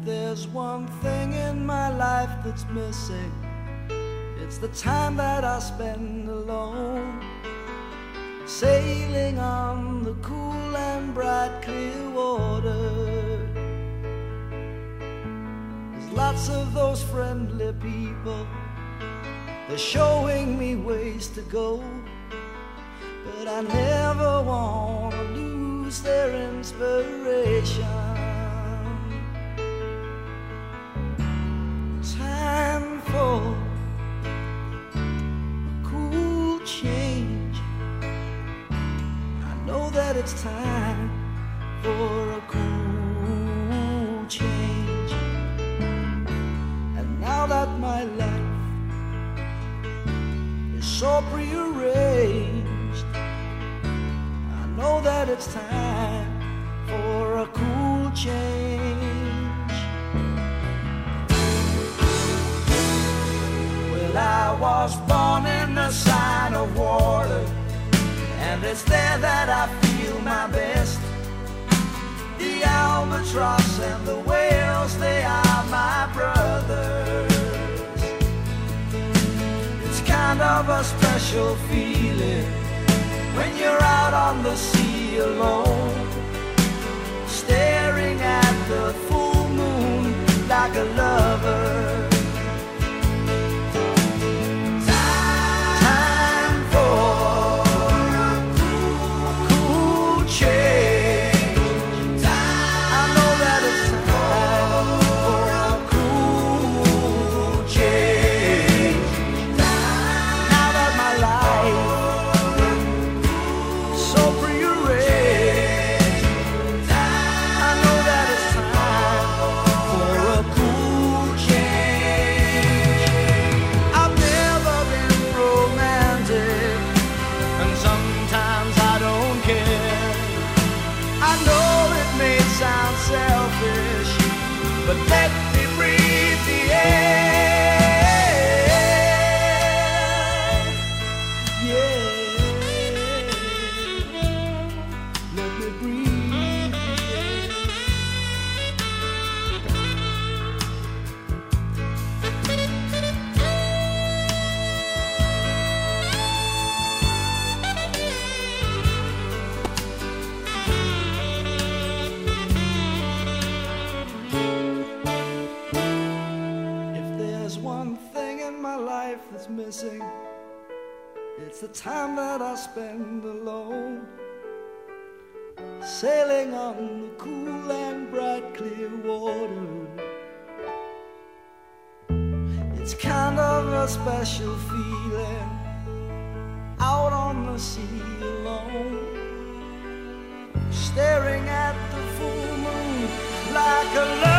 there's one thing in my life that's missing, it's the time that I spend alone, sailing on the cool and bright clear water. There's lots of those friendly people, they're showing me ways to go, but I never want to lose their inspiration. Time for a cool change. I know that it's time for a cool change. And now that my life is so prearranged, I know that it's time for a cool change. I was born in the sign of water, and it's there that I feel my best. The albatross and the whales, they are my brothers. It's kind of a special feeling when you're out on the sea alone, staring at the full moon like a lover. Selfish, but let me breathe the air. Yeah, let me breathe the that's missing, it's the time that I spend alone, sailing on the cool and bright clear water. It's kind of a special feeling out on the sea alone, staring at the full moon like a